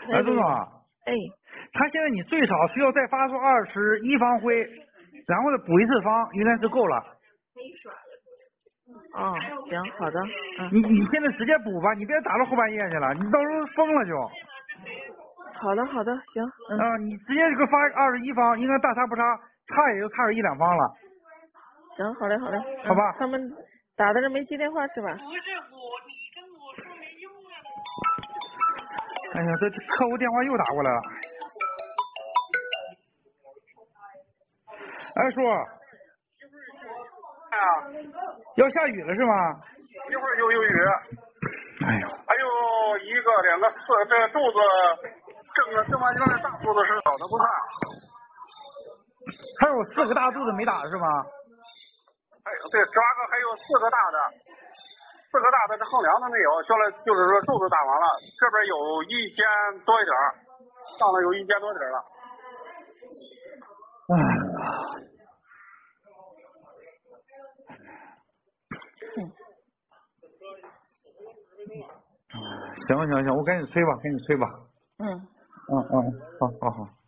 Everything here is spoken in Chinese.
哎，钟总， 哎， 他现在你最少需要再发出21方灰，然后呢补一次方，应该是够了。 哦，行，好的， 你现在直接补吧，你别打到后半夜去了，你到时候疯了就。 好的，行， 你直接给我发21方，应该大差不差，差也就差个1-2方了。 行，好嘞， 好吧。 他们打的是没接电话是吧？ 不是你跟我说没用啊。 哎呀，这客户电话又打过来了。哎，叔。 啊。 要下雨了是吗？ 一会儿就有雨。 哎呦。 还有1个、2个、4个，这肚子，正方形的大肚子是倒的不算。 还有4个大肚子没打是吗？ 对，18个还有4个大的，4个大的这横梁的没有，就是说肚子打完了，这边有1000多一点，上了有1000多点了。 行，我赶紧催吧。 嗯， 好。